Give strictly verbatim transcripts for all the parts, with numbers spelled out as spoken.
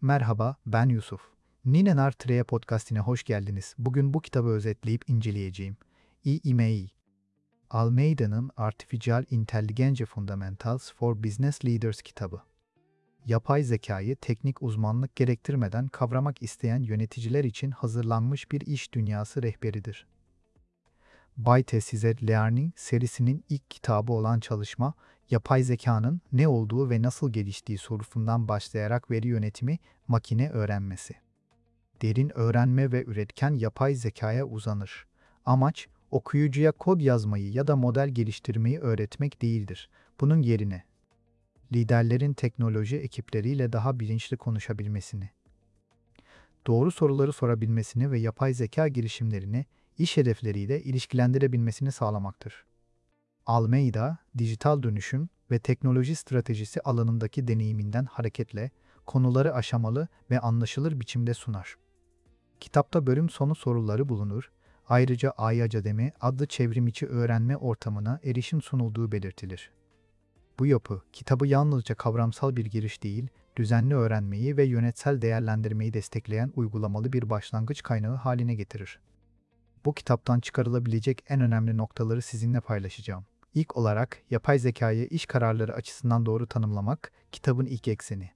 Merhaba, ben Yusuf. Ninenar Treya Podcast'ine hoş geldiniz. Bugün bu kitabı özetleyip inceleyeceğim. E. Imei, Almeida'nın Artificial Intelligence Fundamentals for Business Leaders kitabı. Yapay zekayı teknik uzmanlık gerektirmeden kavramak isteyen yöneticiler için hazırlanmış bir iş dünyası rehberidir. Byte-Assisted Learning serisinin ilk kitabı olan çalışma, yapay zekanın ne olduğu ve nasıl geliştiği sorusundan başlayarak veri yönetimi, makine öğrenmesi, derin öğrenme ve üretken yapay zekaya uzanır. Amaç, okuyucuya kod yazmayı ya da model geliştirmeyi öğretmek değildir. Bunun yerine, liderlerin teknoloji ekipleriyle daha bilinçli konuşabilmesini, doğru soruları sorabilmesini ve yapay zeka girişimlerini iş hedefleriyle ilişkilendirebilmesini sağlamaktır. Almeida, dijital dönüşüm ve teknoloji stratejisi alanındaki deneyiminden hareketle konuları aşamalı ve anlaşılır biçimde sunar. Kitapta bölüm sonu soruları bulunur, ayrıca A I Academy adlı çevrimiçi öğrenme ortamına erişim sunulduğu belirtilir. Bu yapı, kitabı yalnızca kavramsal bir giriş değil, düzenli öğrenmeyi ve yönetsel değerlendirmeyi destekleyen uygulamalı bir başlangıç kaynağı haline getirir. Bu kitaptan çıkarılabilecek en önemli noktaları sizinle paylaşacağım. İlk olarak, yapay zekayı iş kararları açısından doğru tanımlamak, kitabın ilk ekseni.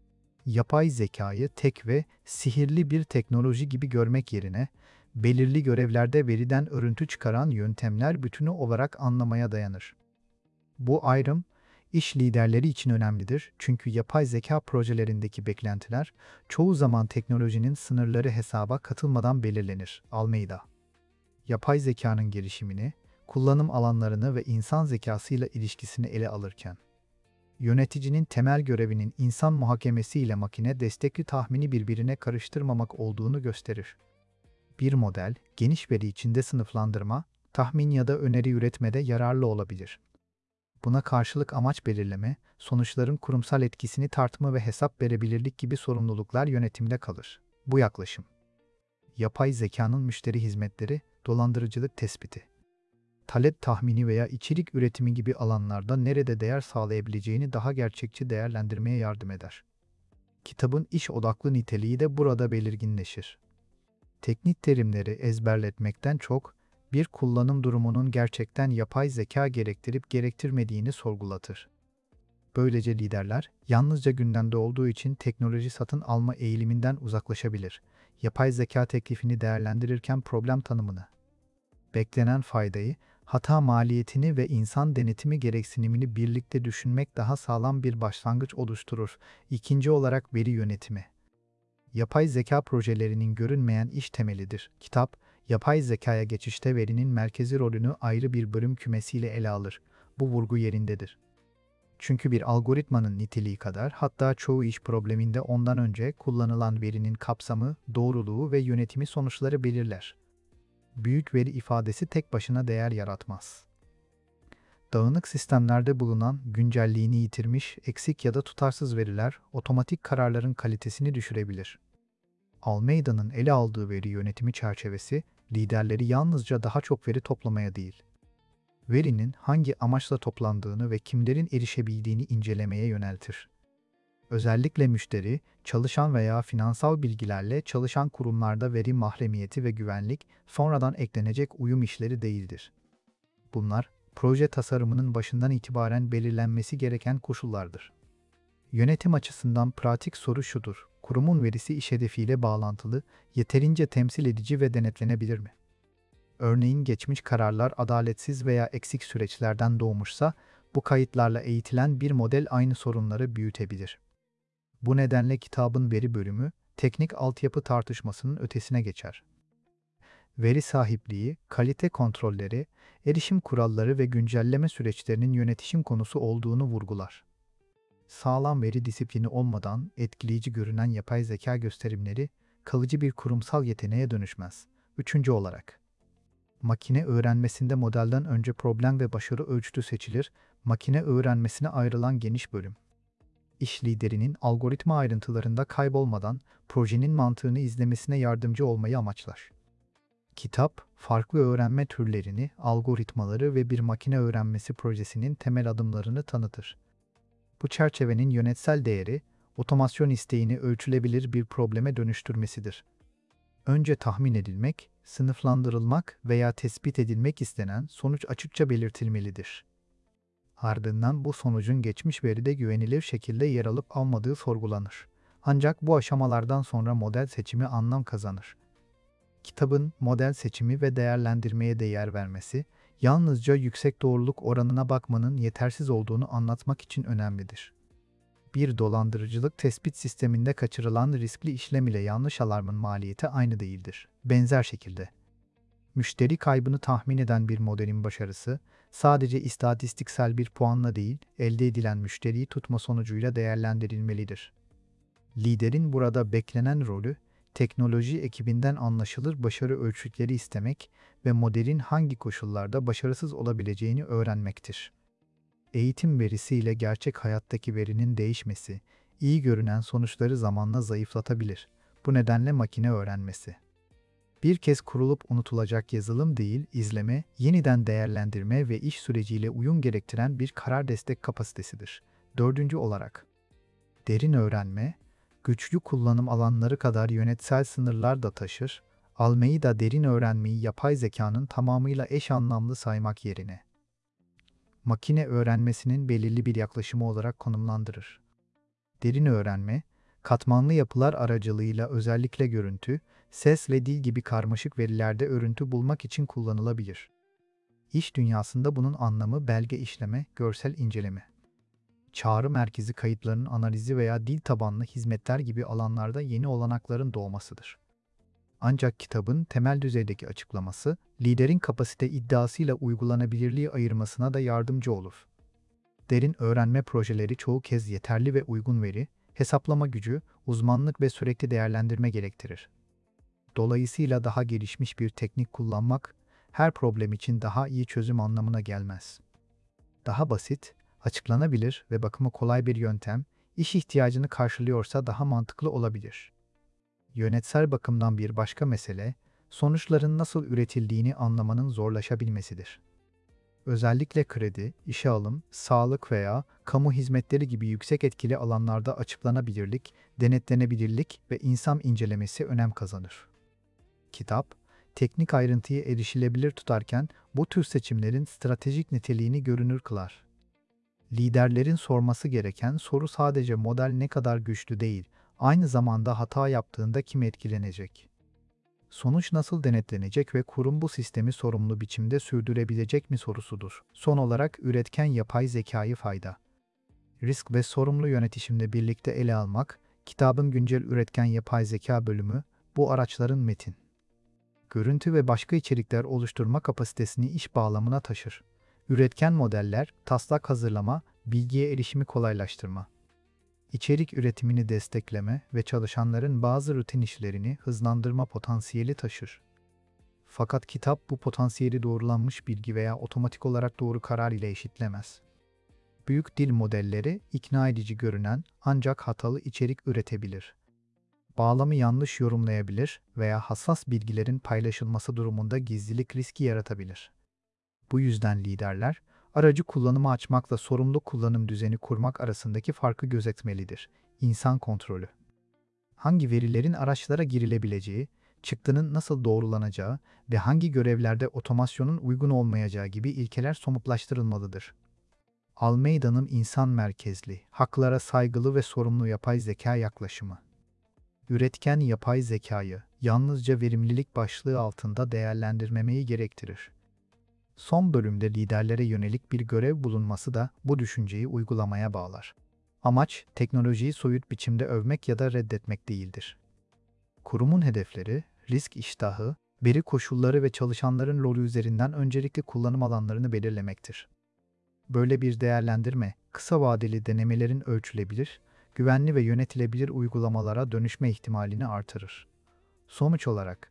Yapay zekayı tek ve sihirli bir teknoloji gibi görmek yerine, belirli görevlerde veriden örüntü çıkaran yöntemler bütünü olarak anlamaya dayanır. Bu ayrım, iş liderleri için önemlidir çünkü yapay zeka projelerindeki beklentiler, çoğu zaman teknolojinin sınırları hesaba katılmadan belirlenir. Almeida, yapay zekanın gelişimini, kullanım alanlarını ve insan zekasıyla ilişkisini ele alırken, yöneticinin temel görevinin insan muhakemesi ile makine destekli tahmini birbirine karıştırmamak olduğunu gösterir. Bir model, geniş veri içinde sınıflandırma, tahmin ya da öneri üretmede yararlı olabilir. Buna karşılık amaç belirleme, sonuçların kurumsal etkisini tartma ve hesap verebilirlik gibi sorumluluklar yönetimde kalır. Bu yaklaşım, yapay zekanın müşteri hizmetleri, dolandırıcılık tespiti, talep tahmini veya içerik üretimi gibi alanlarda nerede değer sağlayabileceğini daha gerçekçi değerlendirmeye yardım eder. Kitabın iş odaklı niteliği de burada belirginleşir. Teknik terimleri ezberletmekten çok, bir kullanım durumunun gerçekten yapay zeka gerektirip gerektirmediğini sorgulatır. Böylece liderler, yalnızca gündemde olduğu için teknoloji satın alma eğiliminden uzaklaşabilir. Yapay zeka teklifini değerlendirirken problem tanımını, beklenen faydayı, hata maliyetini ve insan denetimi gereksinimini birlikte düşünmek daha sağlam bir başlangıç oluşturur. İkinci olarak veri yönetimi. Yapay zeka projelerinin görünmeyen iş temelidir. Kitap, yapay zekaya geçişte verinin merkezi rolünü ayrı bir bölüm kümesiyle ele alır. Bu vurgu yerindedir. Çünkü bir algoritmanın niteliği kadar, hatta çoğu iş probleminde ondan önce kullanılan verinin kapsamı, doğruluğu ve yönetimi sonuçları belirler. Büyük veri ifadesi tek başına değer yaratmaz. Dağınık sistemlerde bulunan, güncelliğini yitirmiş, eksik ya da tutarsız veriler, otomatik kararların kalitesini düşürebilir. Almeida'nın ele aldığı veri yönetimi çerçevesi, liderleri yalnızca daha çok veri toplamaya değil, verinin hangi amaçla toplandığını ve kimlerin erişebildiğini incelemeye yöneltir. Özellikle müşteri, çalışan veya finansal bilgilerle çalışan kurumlarda veri mahremiyeti ve güvenlik, sonradan eklenecek uyum işleri değildir. Bunlar, proje tasarımının başından itibaren belirlenmesi gereken koşullardır. Yönetim açısından pratik soru şudur: kurumun verisi iş hedefiyle bağlantılı, yeterince temsil edici ve denetlenebilir mi? Örneğin geçmiş kararlar adaletsiz veya eksik süreçlerden doğmuşsa, bu kayıtlarla eğitilen bir model aynı sorunları büyütebilir. Bu nedenle kitabın veri bölümü, teknik altyapı tartışmasının ötesine geçer. Veri sahipliği, kalite kontrolleri, erişim kuralları ve güncelleme süreçlerinin yönetişim konusu olduğunu vurgular. Sağlam veri disiplini olmadan etkileyici görünen yapay zeka gösterimleri kalıcı bir kurumsal yeteneğe dönüşmez. Üçüncü olarak, makine öğrenmesinde modelden önce problem ve başarı ölçütü seçilir, makine öğrenmesine ayrılan geniş bölüm. İş liderinin algoritma ayrıntılarında kaybolmadan projenin mantığını izlemesine yardımcı olmayı amaçlar. Kitap, farklı öğrenme türlerini, algoritmaları ve bir makine öğrenmesi projesinin temel adımlarını tanıtır. Bu çerçevenin yönetsel değeri, otomasyon isteğini ölçülebilir bir probleme dönüştürmesidir. Önce tahmin edilmek, sınıflandırılmak veya tespit edilmek istenen sonuç açıkça belirtilmelidir. Ardından bu sonucun geçmiş veride güvenilir şekilde yer alıp almadığı sorgulanır. Ancak bu aşamalardan sonra model seçimi anlam kazanır. Kitabın model seçimi ve değerlendirmeye de yer vermesi, yalnızca yüksek doğruluk oranına bakmanın yetersiz olduğunu anlatmak için önemlidir. Bir dolandırıcılık tespit sisteminde kaçırılan riskli işlem ile yanlış alarmın maliyeti aynı değildir. Benzer şekilde, müşteri kaybını tahmin eden bir modelin başarısı, sadece istatistiksel bir puanla değil, elde edilen müşteriyi tutma sonucuyla değerlendirilmelidir. Liderin burada beklenen rolü, teknoloji ekibinden anlaşılır başarı ölçütleri istemek ve modelin hangi koşullarda başarısız olabileceğini öğrenmektir. Eğitim verisiyle gerçek hayattaki verinin değişmesi, iyi görünen sonuçları zamanla zayıflatabilir. Bu nedenle makine öğrenmesi, bir kez kurulup unutulacak yazılım değil, izleme, yeniden değerlendirme ve iş süreciyle uyum gerektiren bir karar destek kapasitesidir. Dördüncü olarak, derin öğrenme, güçlü kullanım alanları kadar yönetsel sınırlar da taşır. Almeida derin öğrenmeyi yapay zekanın tamamıyla eş anlamlı saymak yerine, makine öğrenmesinin belirli bir yaklaşımı olarak konumlandırır. Derin öğrenme, katmanlı yapılar aracılığıyla özellikle görüntü, ses ve dil gibi karmaşık verilerde örüntü bulmak için kullanılabilir. İş dünyasında bunun anlamı belge işleme, görsel inceleme, çağrı merkezi kayıtlarının analizi veya dil tabanlı hizmetler gibi alanlarda yeni olanakların doğmasıdır. Ancak kitabın temel düzeydeki açıklaması, liderin kapasite iddiasıyla uygulanabilirliği ayırmasına da yardımcı olur. Derin öğrenme projeleri çoğu kez yeterli ve uygun veri, hesaplama gücü, uzmanlık ve sürekli değerlendirme gerektirir. Dolayısıyla daha gelişmiş bir teknik kullanmak, her problem için daha iyi çözüm anlamına gelmez. Daha basit, açıklanabilir ve bakımı kolay bir yöntem, iş ihtiyacını karşılıyorsa daha mantıklı olabilir. Yönetsel bakımdan bir başka mesele, sonuçların nasıl üretildiğini anlamanın zorlaşabilmesidir. Özellikle kredi, işe alım, sağlık veya kamu hizmetleri gibi yüksek etkili alanlarda açıklanabilirlik, denetlenebilirlik ve insan incelemesi önem kazanır. Kitap, teknik ayrıntıyı erişilebilir tutarken bu tür seçimlerin stratejik niteliğini görünür kılar. Liderlerin sorması gereken soru sadece model ne kadar güçlü değil, aynı zamanda hata yaptığında kim etkilenecek? Sonuç nasıl denetlenecek ve kurum bu sistemi sorumlu biçimde sürdürebilecek mi sorusudur. Son olarak üretken yapay zekayı fayda, risk ve sorumlu yönetişimle birlikte ele almak, kitabın güncel üretken yapay zeka bölümü, bu araçların metin, görüntü ve başka içerikler oluşturma kapasitesini iş bağlamına taşır. Üretken modeller, taslak hazırlama, bilgiye erişimi kolaylaştırma, içerik üretimini destekleme ve çalışanların bazı rutin işlerini hızlandırma potansiyeli taşır. Fakat kitap bu potansiyeli doğrulanmış bilgi veya otomatik olarak doğru karar ile eşitlemez. Büyük dil modelleri ikna edici görünen ancak hatalı içerik üretebilir. Bağlamı yanlış yorumlayabilir veya hassas bilgilerin paylaşılması durumunda gizlilik riski yaratabilir. Bu yüzden liderler, aracı kullanıma açmakla sorumlu kullanım düzeni kurmak arasındaki farkı gözetmelidir. İnsan kontrolü, hangi verilerin araçlara girilebileceği, çıktının nasıl doğrulanacağı ve hangi görevlerde otomasyonun uygun olmayacağı gibi ilkeler somutlaştırılmalıdır. Almeida'nın insan merkezli, haklara saygılı ve sorumlu yapay zeka yaklaşımı, üretken yapay zekayı yalnızca verimlilik başlığı altında değerlendirmemeyi gerektirir. Son bölümde liderlere yönelik bir görev bulunması da bu düşünceyi uygulamaya bağlar. Amaç, teknolojiyi soyut biçimde övmek ya da reddetmek değildir. Kurumun hedefleri, risk iştahı, veri koşulları ve çalışanların rolü üzerinden öncelikli kullanım alanlarını belirlemektir. Böyle bir değerlendirme, kısa vadeli denemelerin ölçülebilir, güvenli ve yönetilebilir uygulamalara dönüşme ihtimalini artırır. Sonuç olarak,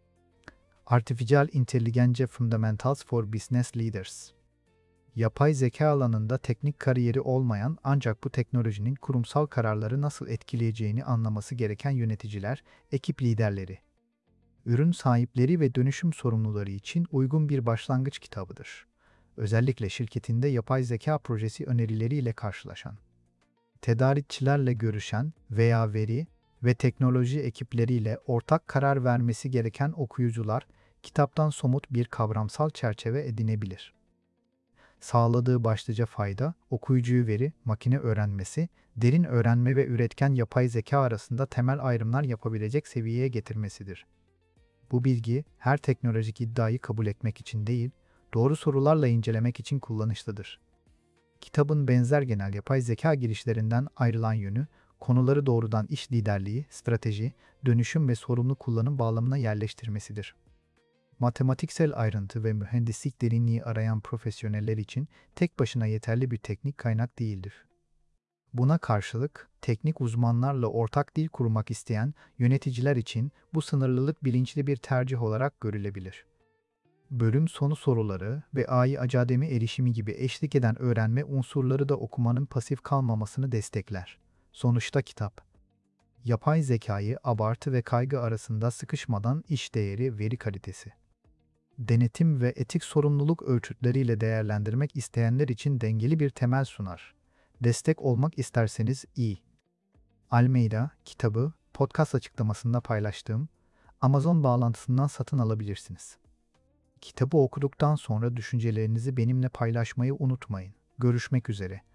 Artificial Intelligence Fundamentals for Business Leaders, yapay zeka alanında teknik kariyeri olmayan ancak bu teknolojinin kurumsal kararları nasıl etkileyeceğini anlaması gereken yöneticiler, ekip liderleri, ürün sahipleri ve dönüşüm sorumluları için uygun bir başlangıç kitabıdır. Özellikle şirketinde yapay zeka projesi önerileriyle karşılaşan, tedarikçilerle görüşen veya veri ve teknoloji ekipleriyle ortak karar vermesi gereken okuyucular, kitaptan somut bir kavramsal çerçeve edinebilir. Sağladığı başlıca fayda, okuyucuyu veri, makine öğrenmesi, derin öğrenme ve üretken yapay zeka arasında temel ayrımlar yapabilecek seviyeye getirmesidir. Bu bilgi, her teknolojik iddiayı kabul etmek için değil, doğru sorularla incelemek için kullanışlıdır. Kitabın benzer genel yapay zeka girişlerinden ayrılan yönü, konuları doğrudan iş liderliği, strateji, dönüşüm ve sorumlu kullanım bağlamına yerleştirmesidir. Matematiksel ayrıntı ve mühendislik derinliği arayan profesyoneller için tek başına yeterli bir teknik kaynak değildir. Buna karşılık, teknik uzmanlarla ortak dil kurmak isteyen yöneticiler için bu sınırlılık bilinçli bir tercih olarak görülebilir. Bölüm sonu soruları ve A I academi erişimi gibi eşlik eden öğrenme unsurları da okumanın pasif kalmamasını destekler. Sonuçta kitap, yapay zekayı abartı ve kaygı arasında sıkışmadan iş değeri, veri kalitesi, denetim ve etik sorumluluk ölçütleriyle değerlendirmek isteyenler için dengeli bir temel sunar. Destek olmak isterseniz i. Almeida kitabı podcast açıklamasında paylaştığım Amazon bağlantısından satın alabilirsiniz. Kitabı okuduktan sonra düşüncelerinizi benimle paylaşmayı unutmayın. Görüşmek üzere.